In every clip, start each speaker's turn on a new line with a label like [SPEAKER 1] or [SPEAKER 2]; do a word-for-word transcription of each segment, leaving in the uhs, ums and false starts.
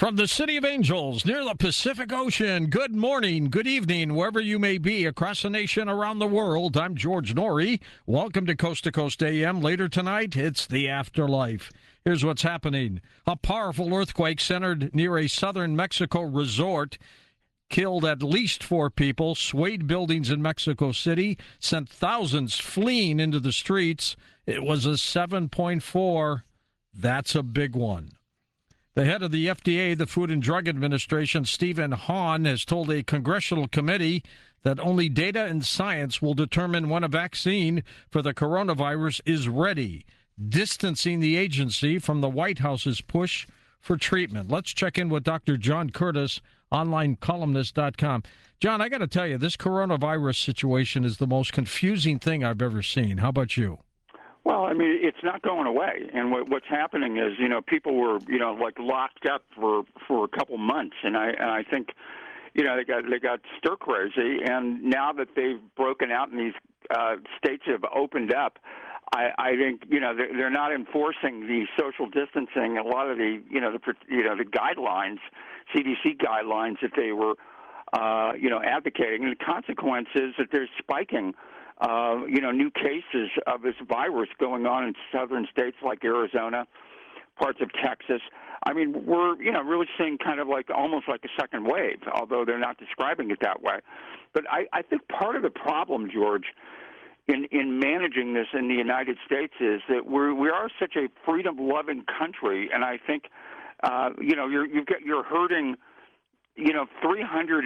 [SPEAKER 1] From the City of Angels near the Pacific Ocean, good morning, good evening, wherever you may be across the nation, around the world. I'm George Norrie. Welcome to Coast to Coast A M. Later tonight, it's the afterlife. Here's what's happening. A powerful earthquake centered near a southern Mexico resort killed at least four people, swayed buildings in Mexico City, sent thousands fleeing into the streets. It was a seven point four. That's a big one. The head of the F D A, the Food and Drug Administration, Stephen Hahn, has told a congressional committee that only data and science will determine when a vaccine for the coronavirus is ready, distancing the agency from the White House's push for treatment. Let's check in with Doctor John Curtis, online columnist dot com. John, I got to tell you, this coronavirus situation is the most confusing thing I've ever seen. How about you?
[SPEAKER 2] Well, I mean, it's not going away, and what, what's happening is, you know, people were, you know, like locked up for for a couple months, and I and I think, you know, they got they got stir crazy, and now that they've broken out and these uh, states have opened up, I, I think, you know, they're, they're not enforcing the social distancing. A lot of the, you know, the you know the guidelines, C D C guidelines that they were, uh, you know, advocating, and the consequence is that they're spiking. Uh, you know, new cases of this virus going on in southern states like Arizona, parts of Texas. I mean, we're, you know, really seeing kind of like almost like a second wave, although they're not describing it that way. But I, I think part of the problem, George, in, in managing this in the United States is that we're, we are such a freedom-loving country, and I think, uh, you know, you're, you've got, you're hurting, you know, three hundred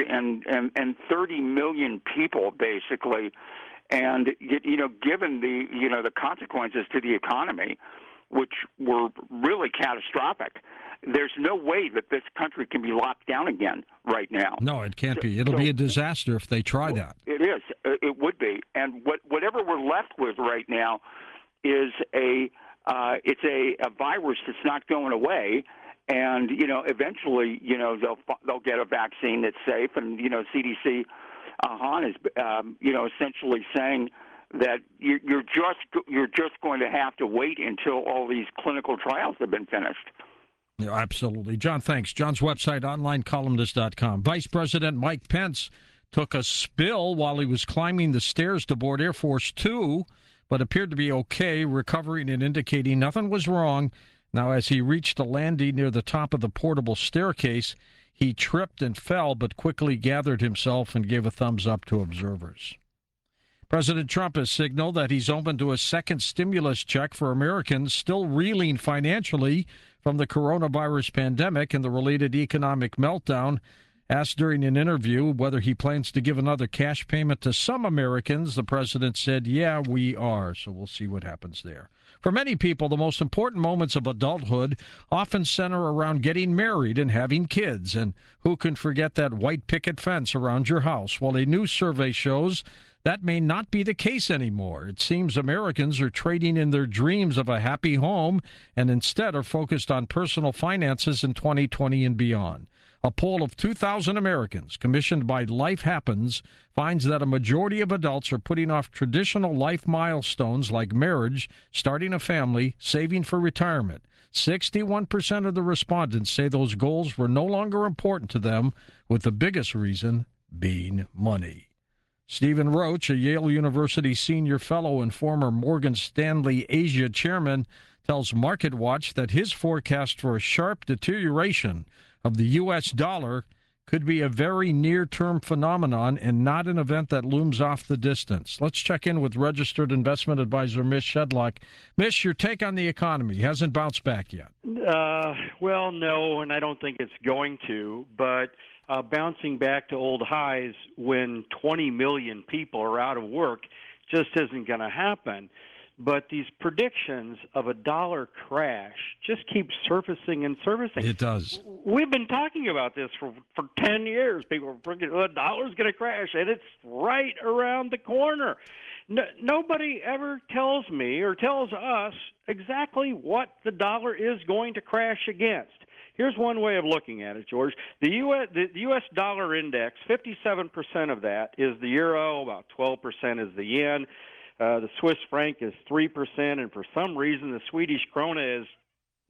[SPEAKER 2] thirty million people, basically. And, you know, given the, you know, the consequences to the economy, which were really catastrophic, there's no way that this country can be locked down again right now.
[SPEAKER 1] No, it can't be. It'll
[SPEAKER 2] so,
[SPEAKER 1] be a disaster if they try that.
[SPEAKER 2] It is. It would be. And what, whatever we're left with right now is a, uh, it's a, a virus that's not going away. And, you know, eventually, you know, they'll, they'll get a vaccine that's safe. And, you know, C D C Uh, Hahn is, um, you know, essentially saying that you're, you're just you're just going to have to wait until all these clinical trials have been finished.
[SPEAKER 1] Yeah, absolutely. John, thanks. John's website, online columnist dot com. Vice President Mike Pence took a spill while he was climbing the stairs to board Air Force Two, but appeared to be okay, recovering and indicating nothing was wrong. Now, as he reached a landing near the top of the portable staircase, he tripped and fell, but quickly gathered himself and gave a thumbs up to observers. President Trump has signaled that he's open to a second stimulus check for Americans still reeling financially from the coronavirus pandemic and the related economic meltdown. Asked during an interview whether he plans to give another cash payment to some Americans, the president said, yeah, we are. So we'll see what happens there. For many people, the most important moments of adulthood often center around getting married and having kids. And who can forget that white picket fence around your house? Well, a new survey shows that may not be the case anymore. It seems Americans are trading in their dreams of a happy home and instead are focused on personal finances in twenty twenty and beyond. A poll of two thousand Americans commissioned by Life Happens finds that a majority of adults are putting off traditional life milestones like marriage, starting a family, saving for retirement. sixty-one percent of the respondents say those goals were no longer important to them, with the biggest reason being money. Stephen Roach, a Yale University senior fellow and former Morgan Stanley Asia chairman, tells MarketWatch that his forecast for a sharp deterioration of the U S dollar could be a very near-term phenomenon and not an event that looms off the distance. Let's check in with registered investment advisor Mish Shedlock. Mish, your take on the economy hasn't bounced back yet.
[SPEAKER 3] Uh, well, no, and I don't think it's going to, but uh, bouncing back to old highs when twenty million people are out of work just isn't going to happen. But these predictions of a dollar crash just keep surfacing and surfacing.
[SPEAKER 1] It does.
[SPEAKER 3] We've been talking about this for, for ten years. People are thinking, oh, the dollar's going to crash, and it's right around the corner. No, nobody ever tells me or tells us exactly what the dollar is going to crash against. Here's one way of looking at it, George. The U S, the, the U S dollar index, fifty-seven percent of that is the euro, about twelve percent is the yen. Uh, the Swiss franc is three percent, and for some reason the Swedish krona is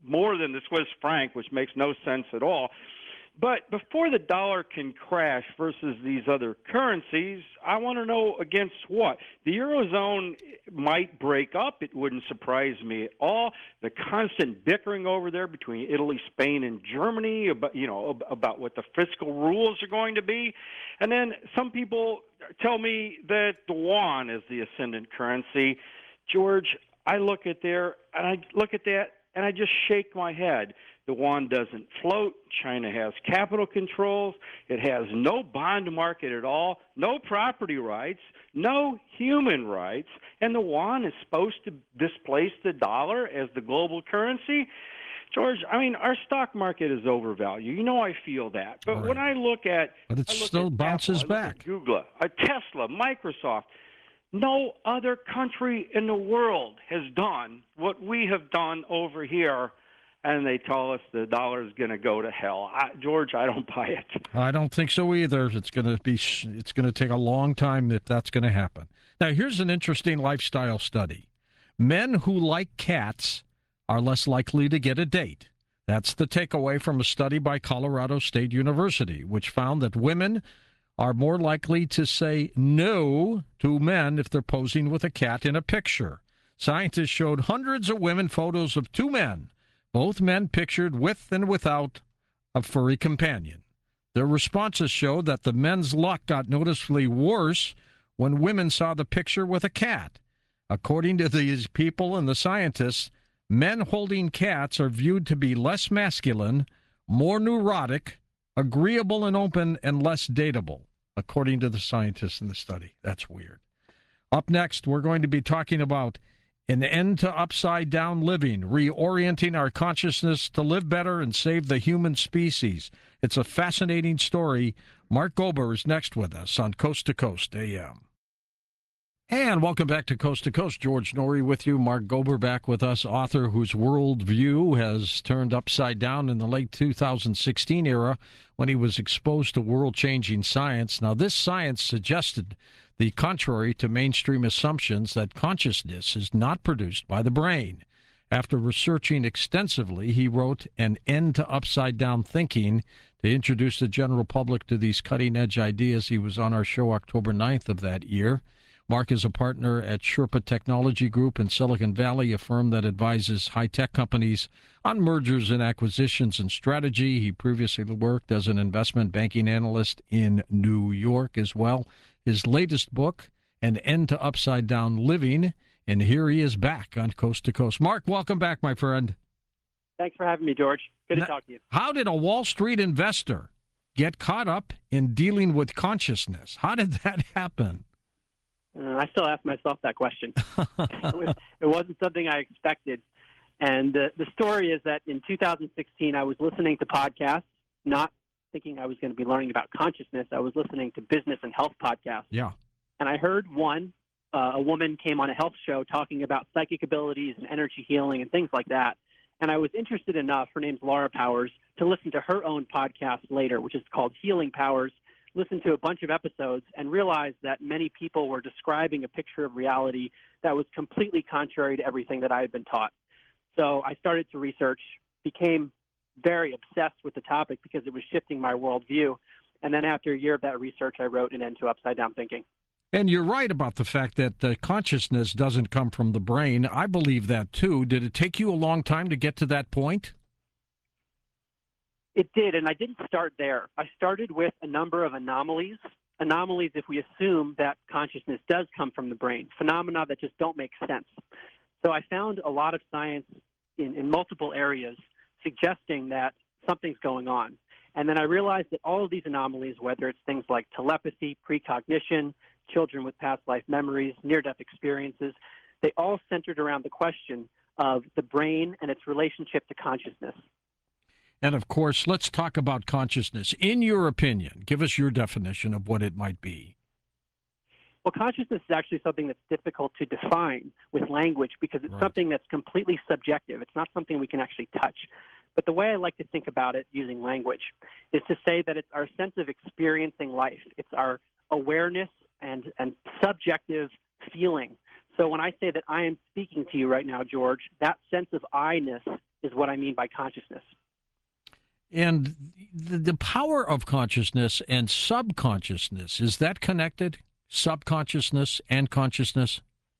[SPEAKER 3] more than the Swiss franc, which makes no sense at all. But before the dollar can crash versus these other currencies, I want to know against what? The Eurozone might break up. It wouldn't surprise me at all. The constant bickering over there between Italy, Spain, and Germany about, you know, about what the fiscal rules are going to be. And then some people tell me that the yuan is the ascendant currency. George, I look at there and I look at that and I just shake my head. The yuan doesn't float. China has capital controls. It has no bond market at all, no property rights, no human rights, and the yuan is supposed to displace the dollar as the global currency. George, I mean, our stock market is overvalued. You know I feel that. But
[SPEAKER 1] right.
[SPEAKER 3] when I look at
[SPEAKER 1] But it still bounces
[SPEAKER 3] Apple,
[SPEAKER 1] back.
[SPEAKER 3] Google, a Tesla, Microsoft, no other country in the world has done what we have done over here. And they tell us the dollar is going to go to hell. I, George, I don't buy it.
[SPEAKER 1] I don't think so either. It's going to be. It's going to take a long time if that's going to happen. Now, here's an interesting lifestyle study. Men who like cats are less likely to get a date. That's the takeaway from a study by Colorado State University, which found that women are more likely to say no to men if they're posing with a cat in a picture. Scientists showed hundreds of women photos of two men, both men pictured with and without a furry companion. Their responses showed that the men's luck got noticeably worse when women saw the picture with a cat. According to these people and the scientists, men holding cats are viewed to be less masculine, more neurotic, agreeable and open, and less dateable, according to the scientists in the study. That's weird. Up next, we're going to be talking about an end to upside-down living, reorienting our consciousness to live better and save the human species. It's a fascinating story. Mark Gober is next with us on Coast to Coast A M. And welcome back to Coast to Coast. George Noory with you. Mark Gober back with us, author whose worldview has turned upside down in the late two thousand sixteen era when he was exposed to world-changing science. Now, this science suggested the contrary to mainstream assumptions that consciousness is not produced by the brain. After researching extensively, he wrote An End to Upside-Down Thinking to introduce the general public to these cutting-edge ideas. He was on our show October ninth of that year. Mark is a partner at Sherpa Technology Group in Silicon Valley, a firm that advises high-tech companies on mergers and acquisitions and strategy. He previously worked as an investment banking analyst in New York as well. His latest book, An End to Upside-Down Living, and here he is back on Coast to Coast. Mark, welcome back, my friend.
[SPEAKER 4] Thanks for having me, George. Good
[SPEAKER 1] now,
[SPEAKER 4] to talk to you.
[SPEAKER 1] How did a Wall Street investor get caught up in dealing with consciousness? How did that happen?
[SPEAKER 4] Uh, I still ask myself that question. it, was, it wasn't something I expected. And uh, the story is that in two thousand sixteen, I was listening to podcasts, not thinking I was going to be learning about consciousness. I was listening to business and health podcasts.
[SPEAKER 1] Yeah.
[SPEAKER 4] And I heard one, uh, a woman came on a health show talking about psychic abilities and energy healing and things like that. And I was interested enough, her name's Laura Powers, to listen to her own podcast later, which is called Healing Powers, listen to a bunch of episodes and realized that many people were describing a picture of reality that was completely contrary to everything that I had been taught. So I started to research, became very obsessed with the topic because it was shifting my worldview. And then after a year of that research, I wrote An End to Upside-Down Thinking.
[SPEAKER 1] And you're right about the fact that uh, consciousness doesn't come from the brain. I believe that, too. Did it take you a long time to get to that point?
[SPEAKER 4] It did, and I didn't start there. I started with a number of anomalies. Anomalies if we assume that consciousness does come from the brain, phenomena that just don't make sense. So I found a lot of science in, in multiple areas suggesting that something's going on. And then I realized that all of these anomalies, whether it's things like telepathy, precognition, children with past life memories, near-death experiences, they all centered around the question of the brain and its relationship to consciousness.
[SPEAKER 1] And, of course, let's talk about consciousness. In your opinion, give us your definition of what it might be.
[SPEAKER 4] Well, consciousness is actually something that's difficult to define with language because it's
[SPEAKER 1] Right.
[SPEAKER 4] something that's completely subjective. It's not something we can actually touch. But the way I like to think about it using language is to say that it's our sense of experiencing life. It's our awareness and, and subjective feeling. So when I say that I am speaking to you right now, George, that sense of I-ness is what I mean by consciousness.
[SPEAKER 1] And the, the power of consciousness and subconsciousness, is that connected? Subconsciousness and consciousness?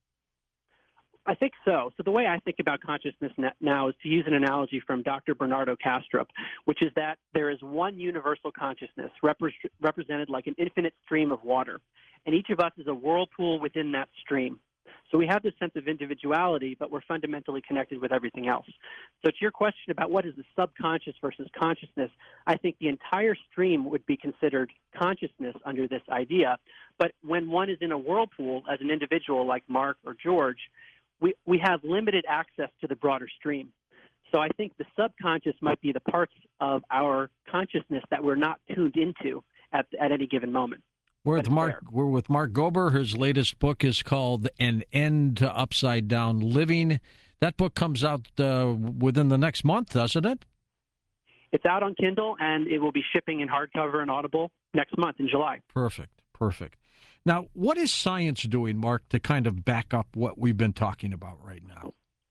[SPEAKER 4] I think so. So the way I think about consciousness now is to use an analogy from Doctor Bernardo Kastrup, which is that there is one universal consciousness repre- represented like an infinite stream of water, and each of us is a whirlpool within that stream. So we have this sense of individuality, but we're fundamentally connected with everything else. So to your question about what is the subconscious versus consciousness, I think the entire stream would be considered consciousness under this idea. But when one is in a whirlpool as an individual like Mark or George, we, we have limited access to the broader stream. So I think the subconscious might be the parts of our consciousness that we're not tuned into at, at any given moment.
[SPEAKER 1] We're with Mark. We're with Mark Gober. His latest book is called "An End to Upside Down Living." That book comes out uh, within the next month, doesn't it?
[SPEAKER 4] It's out on Kindle, and it will be shipping in hardcover and Audible next month in July.
[SPEAKER 1] Perfect. Perfect. Now, what is science doing, Mark, to kind of back up what we've been talking about right now?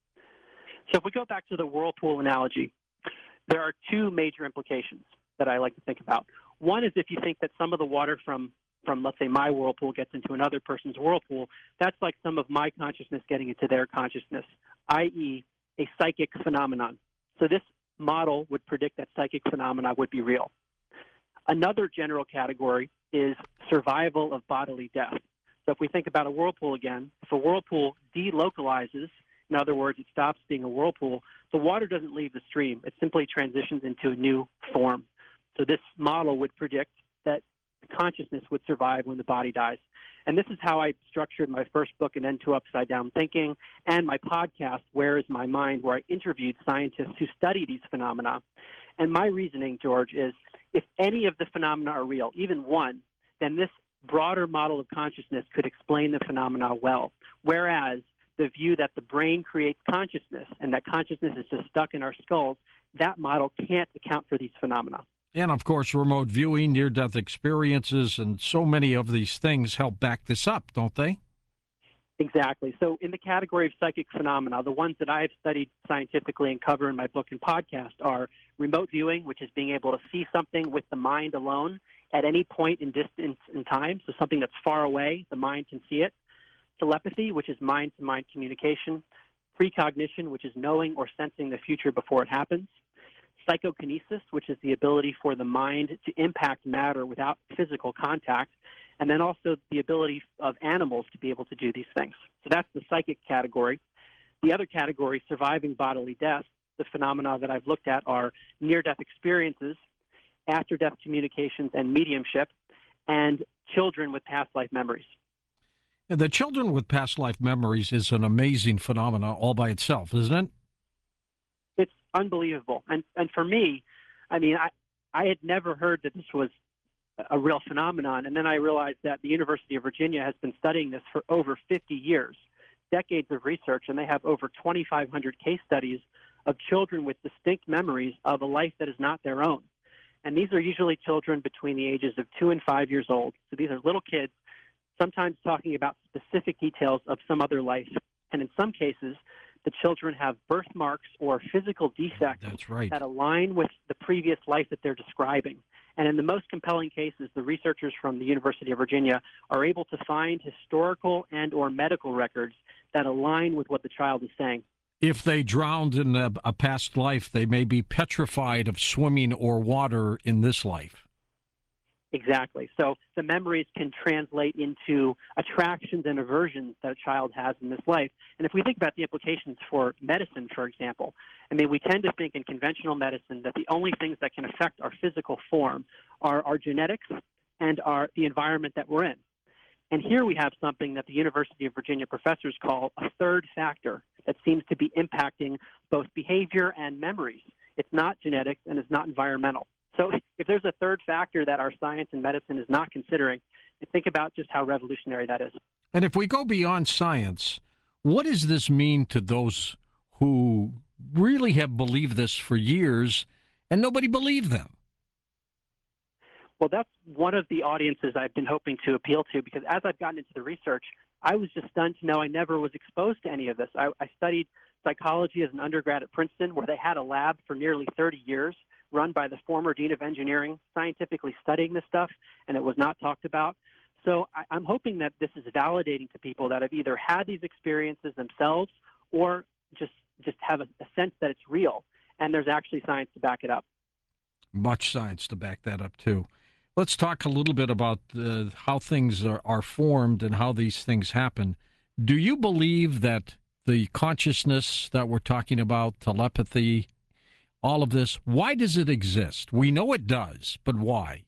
[SPEAKER 4] So if we go back to the whirlpool analogy, there are two major implications that I like to think about. One is if you think that some of the water from from, let's say, my whirlpool gets into another person's whirlpool, that's like some of my consciousness getting into their consciousness, that is a psychic phenomenon. So this model would predict that psychic phenomena would be real. Another general category is survival of bodily death. So if we think about a whirlpool again, if a whirlpool delocalizes, in other words, it stops being a whirlpool, the water doesn't leave the stream. It simply transitions into a new form. So this model would predict that consciousness would survive when the body dies. And this is how I structured my first book, An End to Upside Down Thinking, and my podcast, Where is My Mind, where I interviewed scientists who study these phenomena. And my reasoning, George, is if any of the phenomena are real, even one, then this broader model of consciousness could explain the phenomena well. Whereas the view that the brain creates consciousness and that consciousness is just stuck in our skulls, that model can't account for these phenomena.
[SPEAKER 1] And, of course, remote viewing, near-death experiences, and so many of these things help back this up, don't they?
[SPEAKER 4] Exactly. So in the category of psychic phenomena, the ones that I've studied scientifically and cover in my book and podcast are remote viewing, which is being able to see something with the mind alone at any point in distance and time, so something that's far away, the mind can see it. Telepathy, which is mind-to-mind communication. Precognition, which is knowing or sensing the future before it happens. Psychokinesis, which is the ability for the mind to impact matter without physical contact, and then also the ability of animals to be able to do these things. So that's the psychic category. The other category, surviving bodily death, the phenomena that I've looked at are near-death experiences, after-death communications and mediumship, and children with past life memories.
[SPEAKER 1] And the children with past life memories is an amazing phenomena all by itself, isn't it?
[SPEAKER 4] It's unbelievable. And and for me, I mean, I, I had never heard that this was a real phenomenon. And then I realized that the University of Virginia has been studying this for over fifty years, decades of research, and they have over twenty-five hundred case studies of children with distinct memories of a life that is not their own. And these are usually children between the ages of two and five years old. So these are little kids, sometimes talking about specific details of some other life. And in some cases, the children have birthmarks or physical defects
[SPEAKER 1] That's right.
[SPEAKER 4] that align with the previous life that they're describing. And in the most compelling cases, the researchers from the University of Virginia are able to find historical and or medical records that align with what the child is saying.
[SPEAKER 1] If they drowned in a, a past life, they may be petrified of swimming or water in this life.
[SPEAKER 4] Exactly. So the memories can translate into attractions and aversions that a child has in this life. And if we think about the implications for medicine, for example, I mean, we tend to think in conventional medicine that the only things that can affect our physical form are our genetics and our, the environment that we're in. And here we have something that the University of Virginia professors call a third factor that seems to be impacting both behavior and memories. It's not genetics and it's not environmental. So if there's a third factor that our science and medicine is not considering, think about just how revolutionary that is.
[SPEAKER 1] And if we go beyond science, what does this mean to those who really have believed this for years and nobody believed them?
[SPEAKER 4] Well, that's one of the audiences I've been hoping to appeal to, because as I've gotten into the research, I was just stunned to know I never was exposed to any of this. I, I studied psychology as an undergrad at Princeton, where they had a lab for nearly thirty years run by the former dean of engineering, scientifically studying this stuff, and it was not talked about. So I, I'm hoping that this is validating to people that have either had these experiences themselves or just just have a, a sense that it's real, and there's actually science to back it up.
[SPEAKER 1] Much science to back that up, too. Let's talk a little bit about uh, how things are, are formed and how these things happen. Do you believe that the consciousness that we're talking about, telepathy, all of this, why does it exist? We know it does, but why?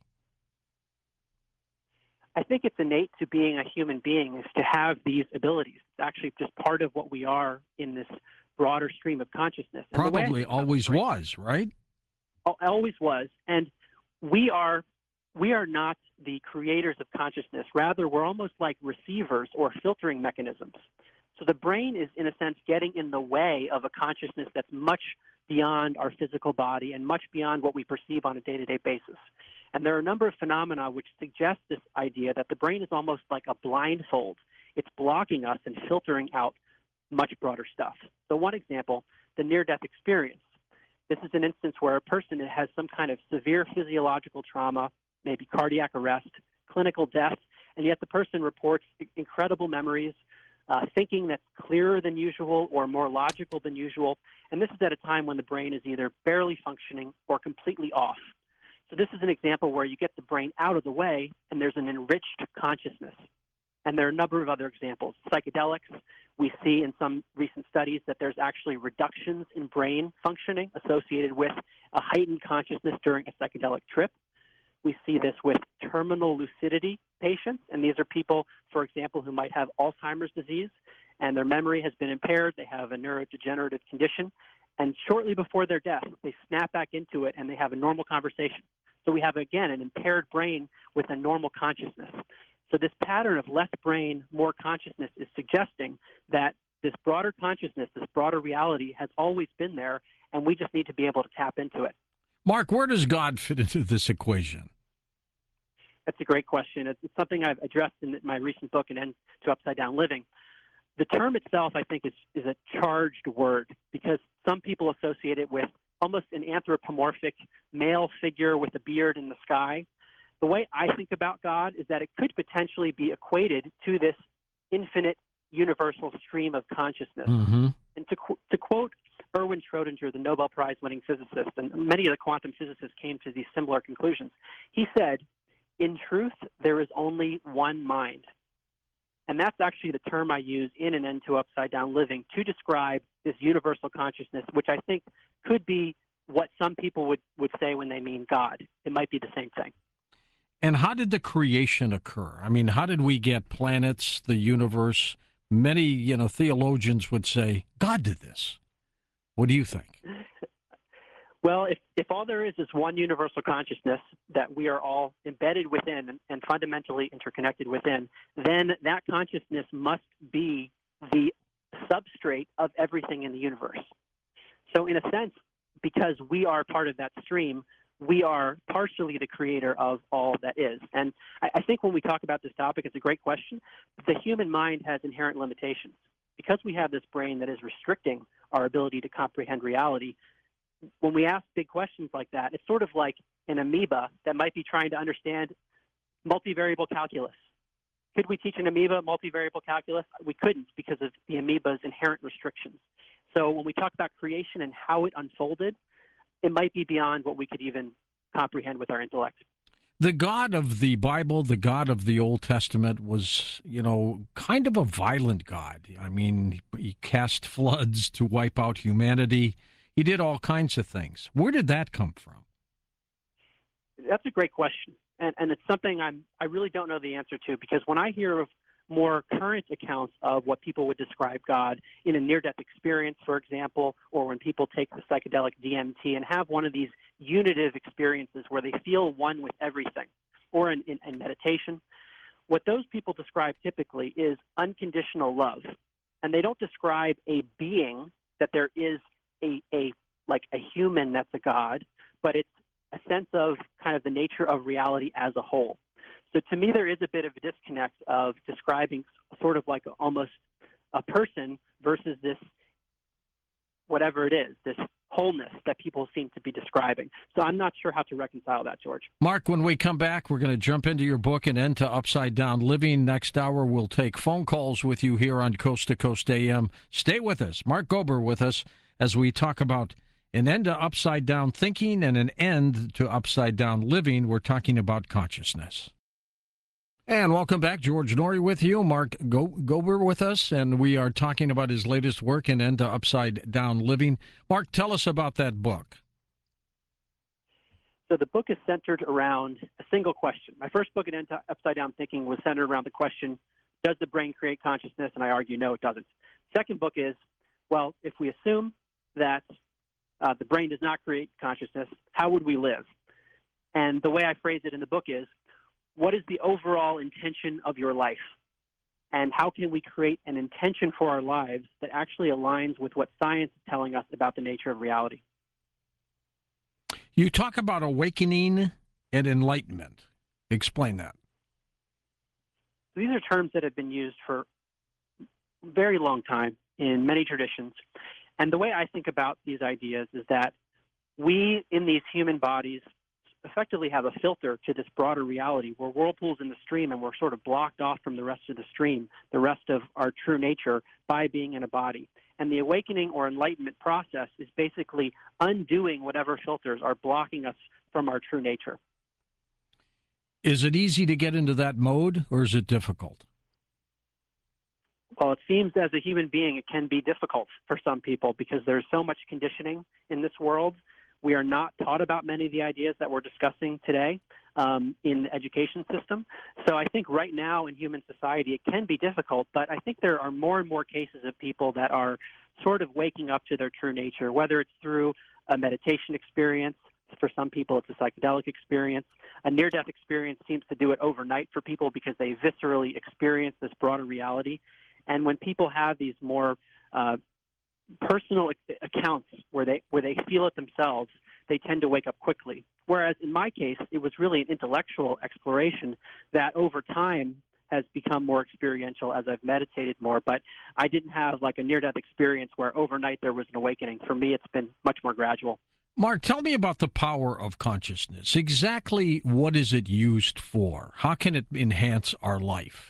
[SPEAKER 4] I think it's innate to being a human being is to have these abilities. It's actually just part of what we are in this broader stream of consciousness. And
[SPEAKER 1] Probably always was, right?
[SPEAKER 4] Always was. And we are we are not the creators of consciousness. Rather, we're almost like receivers or filtering mechanisms. So the brain is, in a sense, getting in the way of a consciousness that's much beyond our physical body and much beyond what we perceive on a day-to-day basis. And there are a number of phenomena which suggest this idea that the brain is almost like a blindfold. It's blocking us and filtering out much broader stuff. So one example, the near-death experience. This is an instance where a person has some kind of severe physiological trauma, maybe cardiac arrest, clinical death, and yet the person reports incredible memories, uh, thinking that's clearer than usual or more logical than usual. And this is at a time when the brain is either barely functioning or completely off. So this is an example where you get the brain out of the way and there's an enriched consciousness. And there are a number of other examples. Psychedelics, we see in some recent studies that there's actually reductions in brain functioning associated with a heightened consciousness during a psychedelic trip. We see this with terminal lucidity patients, and these are people, for example, who might have Alzheimer's disease, and their memory has been impaired. They have a neurodegenerative condition, and shortly before their death, they snap back into it and they have a normal conversation. So we have, again, an impaired brain with a normal consciousness. So this pattern of less brain, more consciousness is suggesting that this broader consciousness, this broader reality has always been there, and we just need to be able to tap into it.
[SPEAKER 1] Mark, where does God fit into this equation?
[SPEAKER 4] That's a great question. It's something I've addressed in my recent book, An End to Upside Down Living. The term itself, I think, is, is a charged word because some people associate it with almost an anthropomorphic male figure with a beard in the sky. The way I think about God is that it could potentially be equated to this infinite universal stream of consciousness.
[SPEAKER 1] Mm-hmm.
[SPEAKER 4] And to, qu- to quote Erwin Schrödinger, the Nobel Prize-winning physicist, and many of the quantum physicists came to these similar conclusions, he said, "In truth, there is only one mind." And that's actually the term I use in An End to Upside Down Living to describe this universal consciousness, which I think could be what some people would, would say when they mean God. It might be the same thing.
[SPEAKER 1] And how did the creation occur? I mean, how did we get planets, the universe? Many, you know, theologians would say, God did this. What do you think?
[SPEAKER 4] Well, if, if all there is is one universal consciousness that we are all embedded within and, and fundamentally interconnected within, then that consciousness must be the substrate of everything in the universe. So in a sense, because we are part of that stream, we are partially the creator of all that is. And I, I think when we talk about this topic, it's a great question. The human mind has inherent limitations. Because we have this brain that is restricting our ability to comprehend reality, when we ask big questions like that, it's sort of like an amoeba that might be trying to understand multivariable calculus. Could we teach an amoeba multivariable calculus? We couldn't because of the amoeba's inherent restrictions. So when we talk about creation and how it unfolded, it might be beyond what we could even comprehend with our intellect.
[SPEAKER 1] The God of the Bible, the God of the Old Testament was, you know, kind of a violent God. I mean, he cast floods to wipe out humanity. He did all kinds of things. Where did that come from?
[SPEAKER 4] That's a great question. And, and it's something I'm, I really don't know the answer to, because when I hear of more current accounts of what people would describe God in a near-death experience, for example, or when people take the psychedelic D M T and have one of these unitive experiences where they feel one with everything, or in, in, in meditation, what those people describe typically is unconditional love. And they don't describe a being that there is a, a like a human that's a God, but it's a sense of kind of the nature of reality as a whole. So to me, there is a bit of a disconnect of describing sort of like almost a person versus this whatever it is, this wholeness that people seem to be describing. So I'm not sure how to reconcile that, George.
[SPEAKER 1] Mark, when we come back, we're going to jump into your book and end to Upside Down Living. Next hour, we'll take phone calls with you here on Coast to Coast A M. Stay with us. Mark Gober with us as we talk about an end to upside down thinking and an end to upside down living. We're talking about consciousness. And welcome back. George Noory with you. Mark Go- Gober with us, and we are talking about his latest work, An End to Upside Down Living. Mark, tell us about that book.
[SPEAKER 4] So the book is centered around a single question. My first book, An End to Upside Down Thinking, was centered around the question, does the brain create consciousness? And I argue, no, it doesn't. Second book is, well, if we assume that uh, the brain does not create consciousness, how would we live? And the way I phrase it in the book is, what is the overall intention of your life? And how can we create an intention for our lives that actually aligns with what science is telling us about the nature of reality?
[SPEAKER 1] You talk about awakening and enlightenment. Explain that.
[SPEAKER 4] These are terms that have been used for a very long time in many traditions. And the way I think about these ideas is that we, in these human bodies, effectively have a filter to this broader reality. We're whirlpools in the stream, and we're sort of blocked off from the rest of the stream, the rest of our true nature, by being in a body. And the awakening or enlightenment process is basically undoing whatever filters are blocking us from our true nature.
[SPEAKER 1] Is it easy to get into that mode, or is it difficult?
[SPEAKER 4] Well, it seems as a human being, it can be difficult for some people because there's so much conditioning in this world. We are not taught about many of the ideas that we're discussing today um, in the education system. So I think right now in human society, it can be difficult, but I think there are more and more cases of people that are sort of waking up to their true nature, whether it's through a meditation experience. For some people, it's a psychedelic experience. A near-death experience seems to do it overnight for people because they viscerally experience this broader reality. And when people have these more uh, personal accounts where they where they feel it themselves, they tend to wake up quickly. Whereas in my case, it was really an intellectual exploration that over time has become more experiential as I've meditated more. But I didn't have like a near-death experience where overnight there was an awakening. For me, it's been much more gradual.
[SPEAKER 1] Mark, tell me about the power of consciousness. Exactly what is it used for? How can it enhance our life?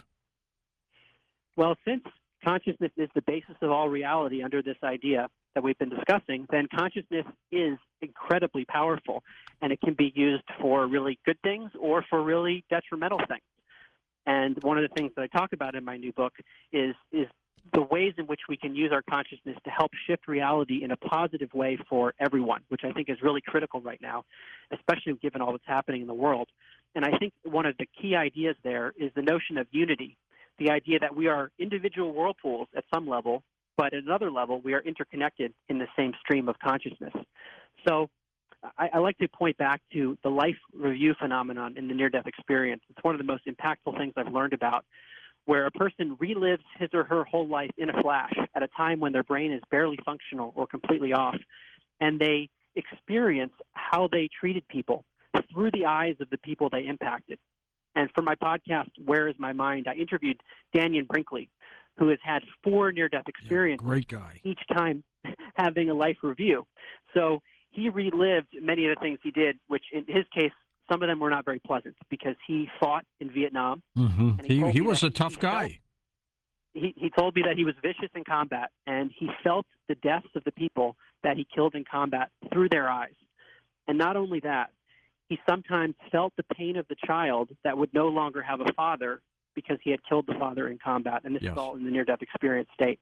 [SPEAKER 4] Well, since consciousness is the basis of all reality under this idea that we've been discussing, then consciousness is incredibly powerful, and it can be used for really good things or for really detrimental things. And one of the things that I talk about in my new book is is the ways in which we can use our consciousness to help shift reality in a positive way for everyone, which I think is really critical right now, especially given all that's happening in the world. And I think one of the key ideas there is the notion of unity, the idea that we are individual whirlpools at some level, but at another level, we are interconnected in the same stream of consciousness. So I, I like to point back to the life review phenomenon in the near-death experience. It's one of the most impactful things I've learned about, where a person relives his or her whole life in a flash at a time when their brain is barely functional or completely off, and they experience how they treated people through the eyes of the people they impacted. And for my podcast, Where is My Mind?, I interviewed Dannion Brinkley, who has had four near-death experiences,
[SPEAKER 1] yeah, great guy,
[SPEAKER 4] each time having a life review. So he relived many of the things he did, which in his case, some of them were not very pleasant because he fought in Vietnam.
[SPEAKER 1] Mm-hmm.
[SPEAKER 4] And he
[SPEAKER 1] He, he
[SPEAKER 4] me
[SPEAKER 1] was
[SPEAKER 4] that
[SPEAKER 1] a tough
[SPEAKER 4] he
[SPEAKER 1] guy.
[SPEAKER 4] Felt, he, he told me that he was vicious in combat, and he felt the deaths of the people that he killed in combat through their eyes. And not only that, he sometimes felt the pain of the child that would no longer have a father because he had killed the father in combat. And this
[SPEAKER 1] Yes.
[SPEAKER 4] is all in the near-death experience state.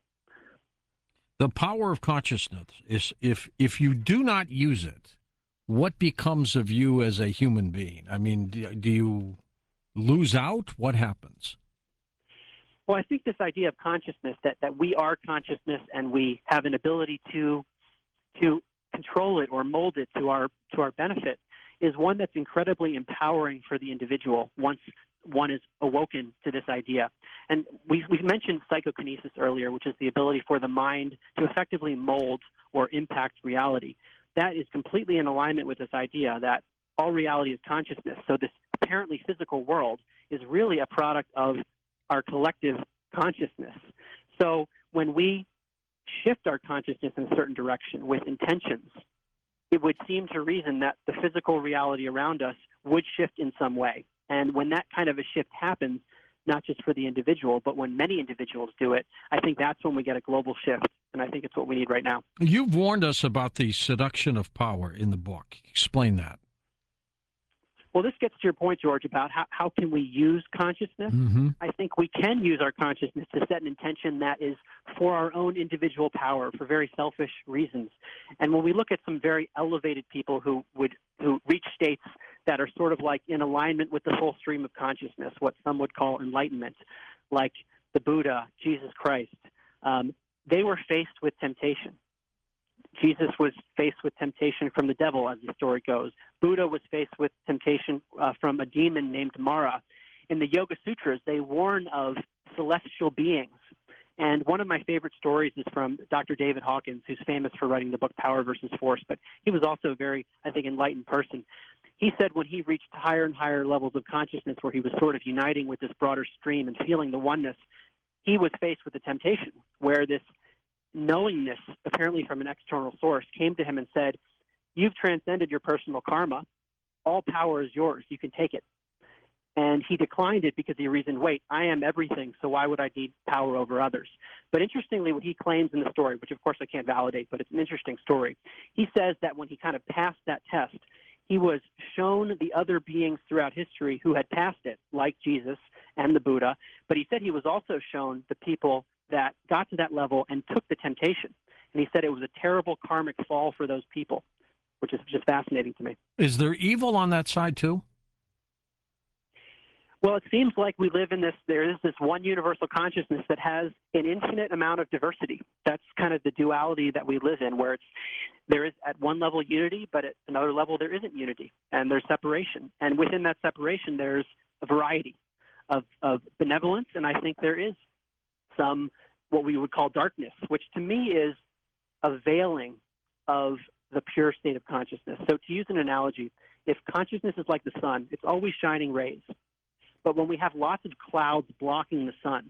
[SPEAKER 1] The power of consciousness is if if you do not use it, what becomes of you as a human being? I mean, do, do you lose out? What happens?
[SPEAKER 4] Well, I think this idea of consciousness, that, that we are consciousness and we have an ability to to control it or mold it to our to our benefit, is one that's incredibly empowering for the individual once one is awoken to this idea. And we we mentioned psychokinesis earlier, which is the ability for the mind to effectively mold or impact reality. That is completely in alignment with this idea that all reality is consciousness. So this apparently physical world is really a product of our collective consciousness. So when we shift our consciousness in a certain direction with intentions, it would seem to reason that the physical reality around us would shift in some way. And when that kind of a shift happens, not just for the individual, but when many individuals do it, I think that's when we get a global shift. And I think it's what we need right now.
[SPEAKER 1] You've warned us about the seduction of power in the book. Explain that.
[SPEAKER 4] Well, this gets to your point, George, about how, how can we use consciousness?
[SPEAKER 1] Mm-hmm.
[SPEAKER 4] I think we can use our consciousness to set an intention that is for our own individual power, for very selfish reasons. And when we look at some very elevated people who would who reach states that are sort of like in alignment with the full stream of consciousness, what some would call enlightenment, like the Buddha, Jesus Christ, um, they were faced with temptation. Jesus was faced with temptation from the devil, as the story goes. Buddha was faced with temptation uh, from a demon named Mara. In the Yoga Sutras, they warn of celestial beings. And one of my favorite stories is from Doctor David Hawkins, who's famous for writing the book Power versus Force, but he was also a very, I think, enlightened person. He said when he reached higher and higher levels of consciousness where he was sort of uniting with this broader stream and feeling the oneness, he was faced with a temptation where this knowingness, apparently from an external source, came to him and said, "You've transcended your personal karma. All power is yours. You can take it." And he declined it because he reasoned, wait, I am everything, so why would I need power over others? But interestingly, what he claims in the story, which of course I can't validate, but it's an interesting story, he says that when he kind of passed that test, he was shown the other beings throughout history who had passed it, like Jesus and the Buddha, but he said he was also shown the people that got to that level and took the temptation. And he said it was a terrible karmic fall for those people, which is just fascinating to me.
[SPEAKER 1] Is there evil on that side too?
[SPEAKER 4] Well, it seems like we live in this, there is this one universal consciousness that has an infinite amount of diversity. That's kind of the duality that we live in, where it's, there is at one level unity, but at another level there isn't unity, and there's separation. And within that separation, there's a variety of, of benevolence, and I think there is some what we would call darkness, which to me is a veiling of the pure state of consciousness. So to use an analogy, if consciousness is like the sun, it's always shining rays. But when we have lots of clouds blocking the sun,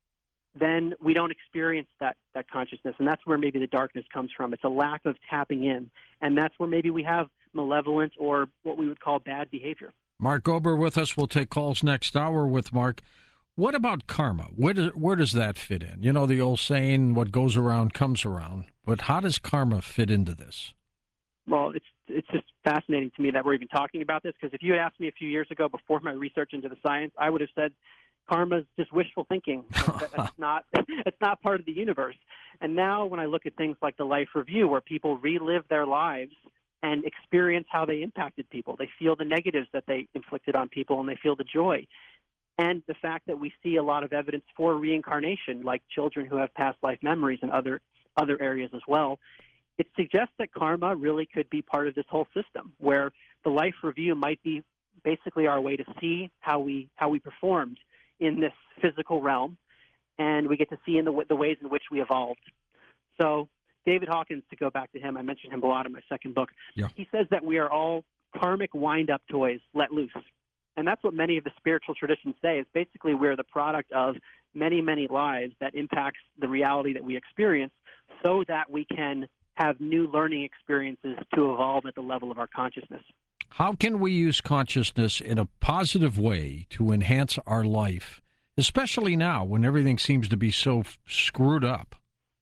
[SPEAKER 4] then we don't experience that, that consciousness. And that's where maybe the darkness comes from. It's a lack of tapping in. And that's where maybe we have malevolent or what we would call bad behavior.
[SPEAKER 1] Mark Ober with us. We'll take calls next hour with Mark. What about karma? Where does, where does that fit in? You know the old saying, what goes around comes around. But how does karma fit into this?
[SPEAKER 4] Well, it's it's just fascinating to me that we're even talking about this, because if you had asked me a few years ago before my research into the science, I would have said karma's just wishful thinking. That's not it's not part of the universe. And now when I look at things like the Life Review, where people relive their lives and experience how they impacted people, they feel the negatives that they inflicted on people, and they feel the joy. And the fact that we see a lot of evidence for reincarnation, like children who have past life memories and other other areas as well, it suggests that karma really could be part of this whole system, where the Life Review might be basically our way to see how we how we performed in this physical realm, and we get to see in the, the ways in which we evolved. So David Hawkins, to go back to him, I mentioned him a lot in my second book.
[SPEAKER 1] Yeah.
[SPEAKER 4] He says that we are all karmic wind-up toys let loose. And that's what many of the spiritual traditions say, is basically we're the product of many, many lives that impacts the reality that we experience, so that we can have new learning experiences to evolve at the level of our consciousness.
[SPEAKER 1] How can we use consciousness in a positive way to enhance our life, especially now when everything seems to be so f- screwed up?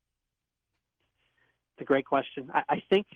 [SPEAKER 4] It's a great question. I, I think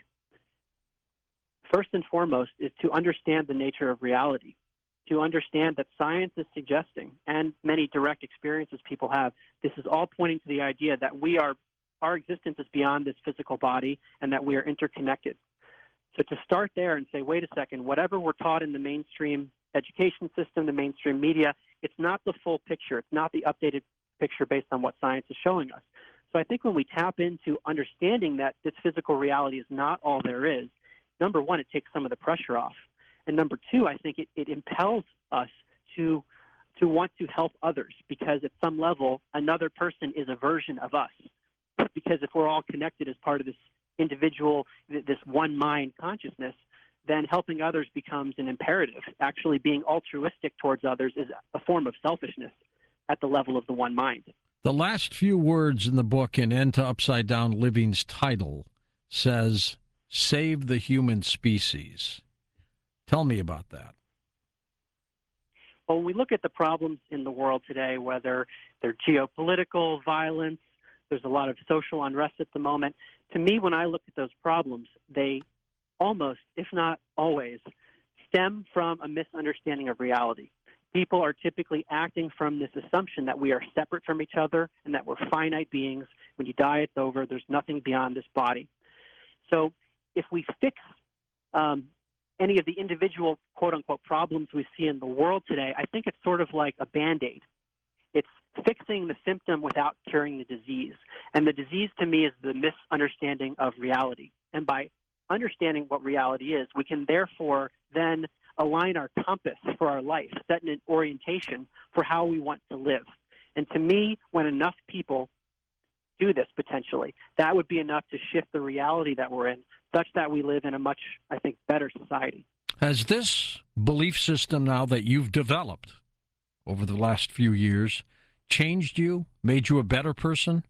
[SPEAKER 4] first and foremost is to understand the nature of reality, to understand that science is suggesting, and many direct experiences people have, this is all pointing to the idea that we are our existence is beyond this physical body and that we are interconnected. So to start there and say, wait a second, whatever we're taught in the mainstream education system, the mainstream media, it's not the full picture. It's not the updated picture based on what science is showing us. So I think when we tap into understanding that this physical reality is not all there is, number one, it takes some of the pressure off. And number two, I think it, it impels us to to want to help others, because at some level, another person is a version of us. Because if we're all connected as part of this individual, this one mind consciousness, then helping others becomes an imperative. Actually being altruistic towards others is a form of selfishness at the level of the one mind.
[SPEAKER 1] The last few words in the book in End to Upside Down Living's title says, "Save the human species." Tell me about that.
[SPEAKER 4] Well, when we look at the problems in the world today, whether they're geopolitical violence, there's a lot of social unrest at the moment. To me, when I look at those problems, they almost, if not always, stem from a misunderstanding of reality. People are typically acting from this assumption that we are separate from each other and that we're finite beings. When you die, it's over. There's nothing beyond this body. So if we fix um, any of the individual quote-unquote problems we see in the world today, I think it's sort of like a Band-Aid. It's fixing the symptom without curing the disease. And the disease to me is the misunderstanding of reality. And by understanding what reality is, we can therefore then align our compass for our life, set an orientation for how we want to live. And to me, when enough people do this potentially, that would be enough to shift the reality that we're in, such that we live in a much, I think, better society.
[SPEAKER 1] Has this belief system now that you've developed over the last few years changed you, made you a better person?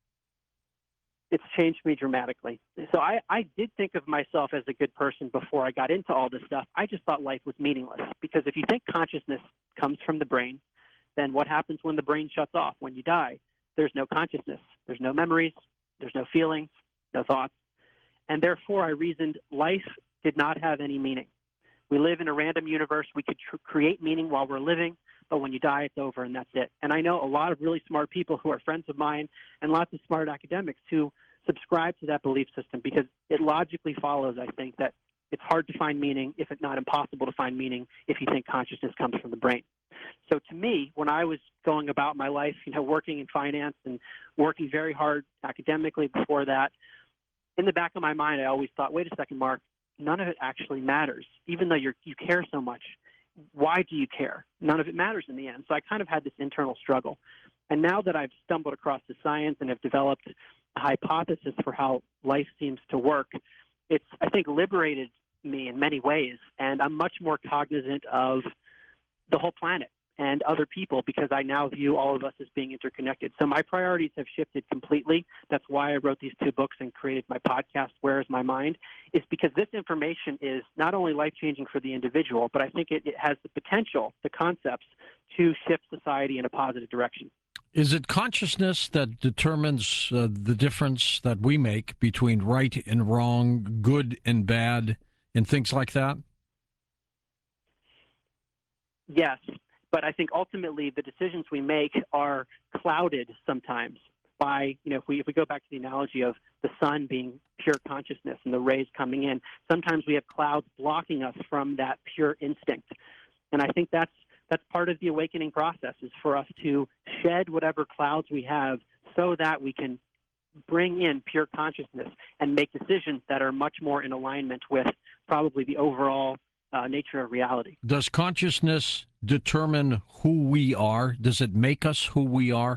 [SPEAKER 4] It's changed me dramatically. So I, I did think of myself as a good person before I got into all this stuff. I just thought life was meaningless, because if you think consciousness comes from the brain, then what happens when the brain shuts off? When you die, there's no consciousness. There's no memories. There's no feelings, no thoughts. And therefore, I reasoned life did not have any meaning. We live in a random universe. We could tr- create meaning while we're living, but when you die, it's over, and that's it. And I know a lot of really smart people who are friends of mine and lots of smart academics who subscribe to that belief system, because it logically follows, I think, that it's hard to find meaning, if it's not impossible to find meaning, if you think consciousness comes from the brain. So to me, when I was going about my life, you know, working in finance and working very hard academically before that, in the back of my mind, I always thought, wait a second, Mark, none of it actually matters. Even though you're, you care so much, why do you care? None of it matters in the end. So I kind of had this internal struggle. And now that I've stumbled across the science and have developed a hypothesis for how life seems to work, it's, I think, liberated me in many ways. And I'm much more cognizant of the whole planet and other people, because I now view all of us as being interconnected. So my priorities have shifted completely. That's why I wrote these two books and created my podcast, Where is My Mind? Is because this information is not only life-changing for the individual, but I think it, it has the potential, the concepts, to shift society in a positive direction.
[SPEAKER 1] Is it consciousness that determines uh, the difference that we make between right and wrong, good and bad, and things like that?
[SPEAKER 4] Yes, but I think ultimately the decisions we make are clouded sometimes by, you know, if we if we go back to the analogy of the sun being pure consciousness and the rays coming in, sometimes we have clouds blocking us from that pure instinct. And I think that's that's part of the awakening process, is for us to shed whatever clouds we have so that we can bring in pure consciousness and make decisions that are much more in alignment with probably the overall uh, nature of reality.
[SPEAKER 1] Does consciousness determine who we are? Does it make us who we are?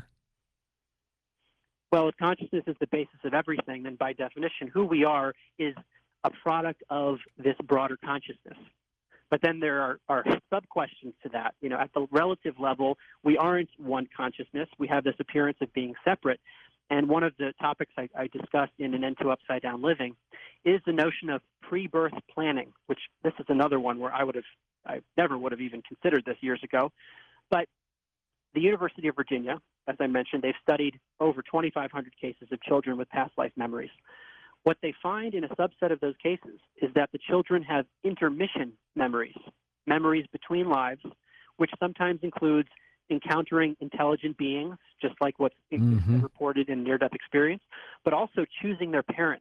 [SPEAKER 4] Well, if consciousness is the basis of everything, then by definition, who we are is a product of this broader consciousness. But then there are, are sub-questions to that. You know, at the relative level, we aren't one consciousness. We have this appearance of being separate. And one of the topics I, I discussed in An End to Upside Down Living is the notion of pre-birth planning, which this is another one where I would have, I never would have even considered this years ago. But the University of Virginia, as I mentioned, they've studied over twenty-five hundred cases of children with past life memories. What they find in a subset of those cases is that the children have intermission memories, memories between lives, which sometimes includes encountering intelligent beings, just like what's
[SPEAKER 1] Mm-hmm.
[SPEAKER 4] reported in near-death experience, but also choosing their parents.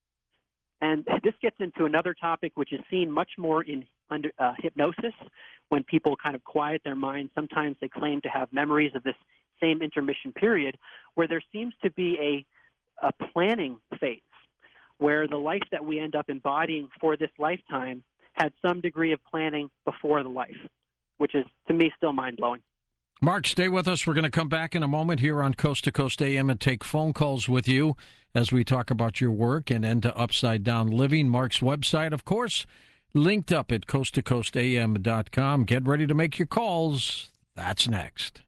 [SPEAKER 4] And this gets into another topic which is seen much more in under, uh, hypnosis, when people kind of quiet their minds. Sometimes they claim to have memories of this same intermission period, where there seems to be a, a planning phase, where the life that we end up embodying for this lifetime had some degree of planning before the life, which is, to me, still mind-blowing.
[SPEAKER 1] Mark, stay with us. We're going to come back in a moment here on Coast to Coast A M and take phone calls with you as we talk about your work and End to Upside Down Living. Mark's website, of course, linked up at coast to coast a m dot com. Get ready to make your calls. That's next.